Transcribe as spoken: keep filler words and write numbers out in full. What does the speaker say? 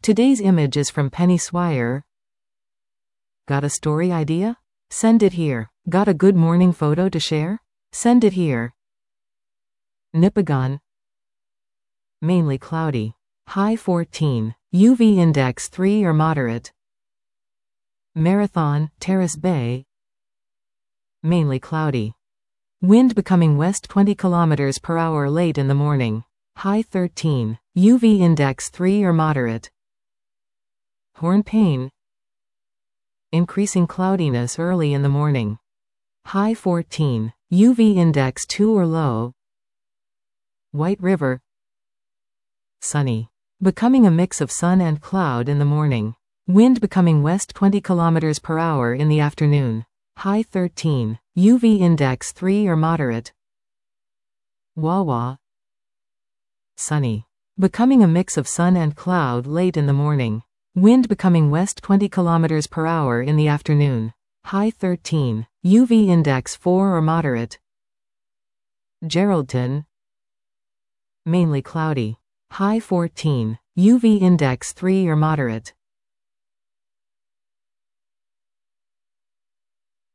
Today's image is from Penny Swire. Got a story idea? Send it here. Got a good morning photo to share? Send it here. Nipigon. Mainly cloudy. High fourteen. U V index three or moderate. Marathon, Terrace Bay. Mainly cloudy. Wind becoming west twenty kilometers per hour late in the morning. High thirteen. U V index three or moderate. Hornpain. Increasing cloudiness early in the morning. High fourteen. U V index two or low. White River. Sunny. Becoming a mix of sun and cloud in the morning. Wind becoming west twenty kilometers per hour in the afternoon. High thirteen. U V index three or moderate. Wawa. Sunny. Becoming a mix of sun and cloud late in the morning. Wind becoming west twenty kilometers per hour in the afternoon. High thirteen. U V index four or moderate. Geraldton. Mainly cloudy. High fourteen. U V index three or moderate.